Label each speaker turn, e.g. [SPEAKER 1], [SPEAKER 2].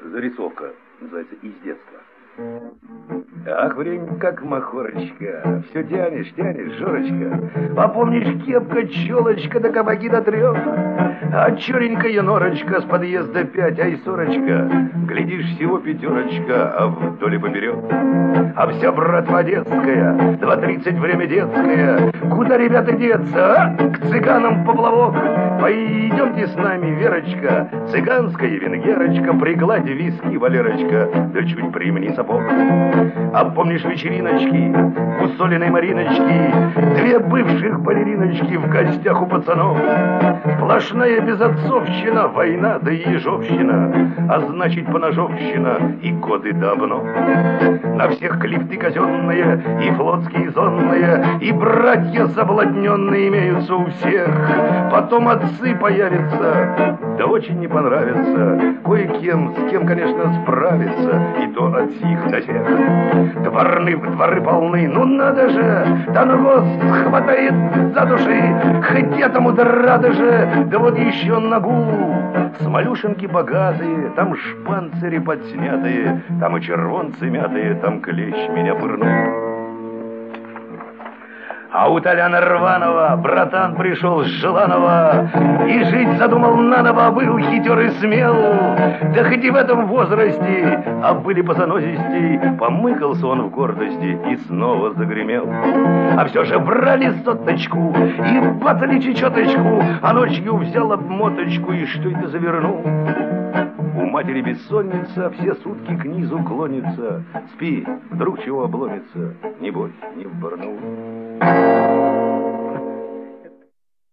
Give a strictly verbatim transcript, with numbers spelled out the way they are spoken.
[SPEAKER 1] зарисовка, называется «Из детства». Ах, время как махорочка, все тянешь, тянешь, Жорочка. Попомнишь, кепка, челочка, да кабаки до трех. А черенькая норочка с подъезда пять, ай, сорочка. Глядишь, всего пятерочка, а вдоль и поперек. А вся братва детская, два тридцать время детское. Куда, ребята, деться, а? К цыганам поплавок. Пойдемте с нами, Верочка, цыганская венгерочка, пригладь виски, Валерочка, да чуть примни сапог. А помнишь вечериночки у Солиной Мариночки, две бывших балериночки в гостях у пацанов? Сплошная безотцовщина, война да ежовщина, а значит поножовщина и годы давно. На всех клифты казенные и флотские зонные, и братья заблудненные имеются у всех. Потом отцы появятся, да очень не понравится кое-кем, с кем, конечно, справиться, и то от сих до тех. Дворны в дворы полны, ну надо же, да ну гость хватает за души, хоть этому да рады же, да вот еще ногу. Смолюшенки богатые, там шпанцири подснятые, там и червонцы мятые, там клещ меня пырнул. А у Толяна Рванова братан пришел с Желанова и жить задумал наново, был хитер и смел. Да хоть и в этом возрасте, а были по занозистей, помыкался он в гордости и снова загремел. А все же брали соточку и бацали чечеточку, а ночью взял обмоточку и что это завернул. У матери бессонница, все сутки к низу клонится. Спи, вдруг чего обломится, не бойся, не вборнул.